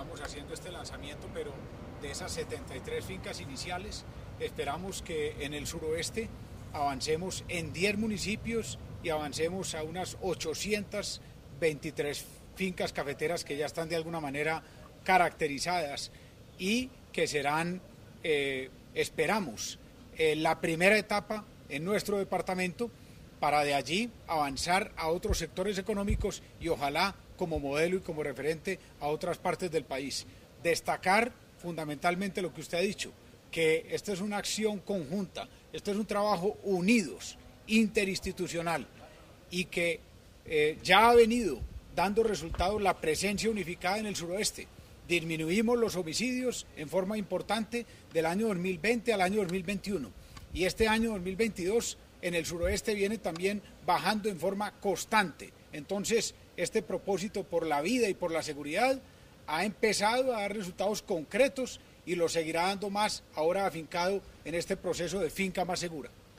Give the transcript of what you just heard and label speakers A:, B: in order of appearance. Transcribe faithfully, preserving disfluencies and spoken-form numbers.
A: estamos haciendo este lanzamiento, pero de esas setenta y tres fincas iniciales, esperamos que en el suroeste avancemos en diez municipios y avancemos a unas ochocientas veintitrés fincas cafeteras que ya están de alguna manera caracterizadas y que serán, eh, esperamos, eh, la primera etapa en nuestro departamento para de allí avanzar a otros sectores económicos y ojalá como modelo y como referente a otras partes del país. Destacar fundamentalmente lo que usted ha dicho, que esta es una acción conjunta, este es un trabajo unidos, interinstitucional, y que eh, ya ha venido dando resultados la presencia unificada en el suroeste. Disminuimos los homicidios en forma importante del año dos mil veinte al año dos mil veintiuno, y este año dos mil veintidós en el suroeste viene también bajando en forma constante. Entonces, este propósito por la vida y por la seguridad ha empezado a dar resultados concretos y lo seguirá dando más ahora afincado en este proceso de finca más segura.